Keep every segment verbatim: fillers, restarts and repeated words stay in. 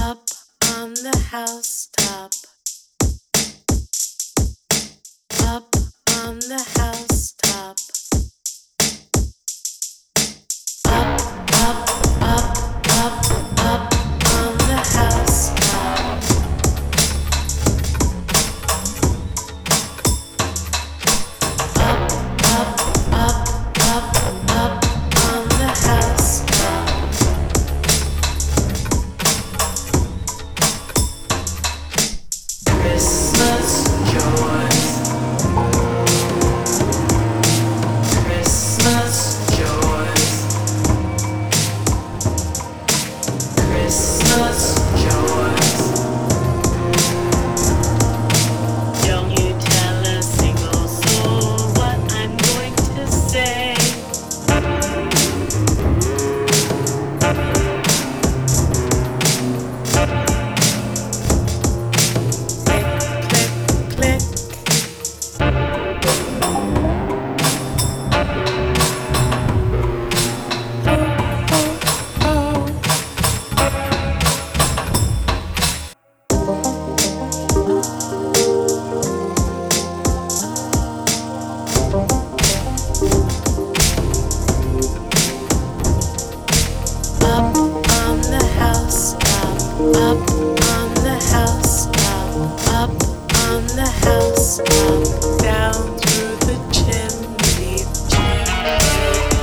Up on the housetop. Up on the housetop. Up, up, up, up, up on the housetop. Up, up, up, up, up on the housetop. Christmas joys. Christmas joys. Christmas joys. Don't you tell a single soul what I'm going to say. Click, click, click. Up on the housetop, up on the housetop, up on the housetop, down through the chimney, chimney,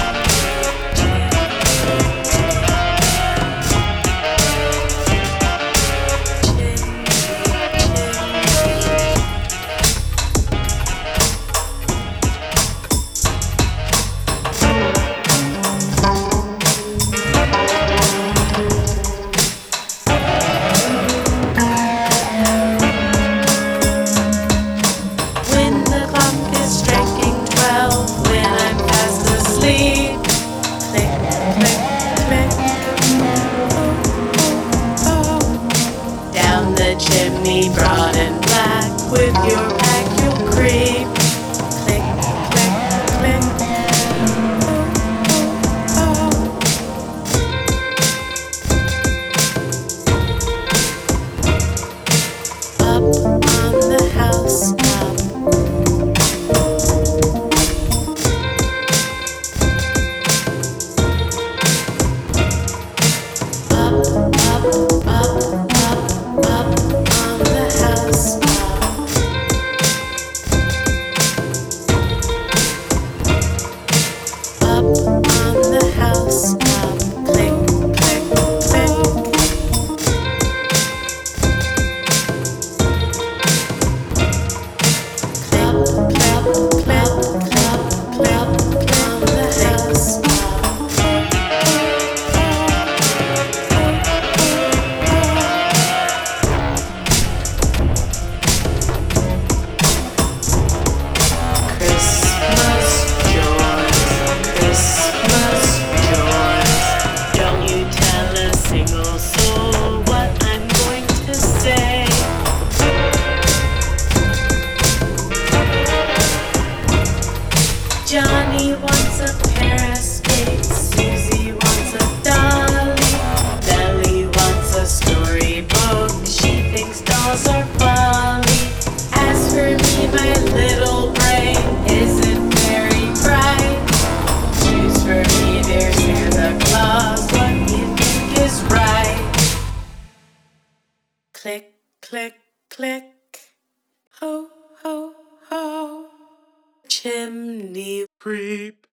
When the clock is striking twelve, when I'm fast asleep, click, click, click, oh, oh. Down the chimney, broad and black, with your pack you'll creep, click, click, click, oh, oh. Up on the housetop. Up, up, up, up, up on the housetop. Up on the housetop. Click, click, click. Clap, clap, clap, clap, clap on the housetop. Christmas joys, Christmas joys. Don't you tell a single soul what I'm going to say. Johnny wants a pair of skates, Susie wants a dolly, Nellie wants a storybook, she thinks dolls are folly. As for me, my little brain isn't very bright. Choose for me, dear Santa Claus, what you think is right. Click, click, click, ho, ho, ho. Chimney creep.